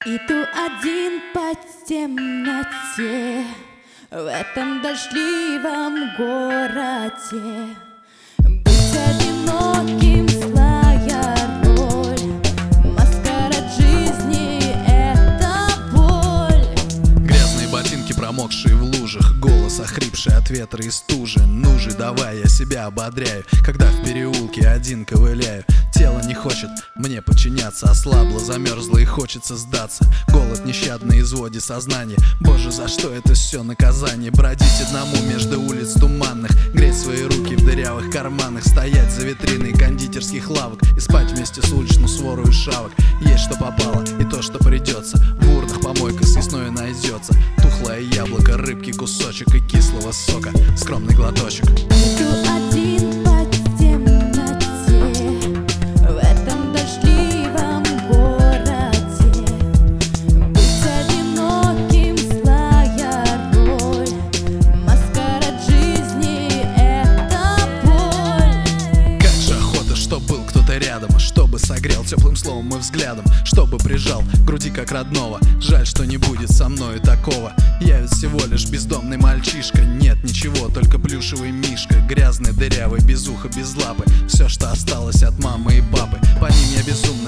Иду один по темноте в этом дождливом городе. Быть одиноким злая роль, маскарад жизни — это боль. Грязные ботинки, промокшие в лужах, голос охрипший от ветра и стужи. Ну же, давай, я себя ободряю, когда в переулке один ковыляю. Тело не хочет мне подчиняться, ослабло, замерзло и хочется сдаться. Голод нещадно изводит сознание. Боже, за что это все наказание? Бродить одному между улиц туманных, греть свои руки в дырявых карманах, стоять за витриной кондитерских лавок и спать вместе с уличной сворой шавок. Есть что попало и то, что придется. В урнах помойка съестное найдется. Тухлое яблоко, рыбки кусочек и кислого сока скромный глоточек. Иду один по темноте в этом дождливом городе. Быть одиноким злая роль, маскарад жизни — это боль. Как же охота, чтоб был кто-то рядом, чтобы согрел теплым словом и взглядом, чтобы прижал к груди как родного. Жаль, что не будет со мною такого. Я ведь всего лишь бездомный мальчишка. Нет ничего, только плюшевый мишка, грязный, дырявый, без уха, без лапы. Все, что осталось от мамы и папы. По ним я безумно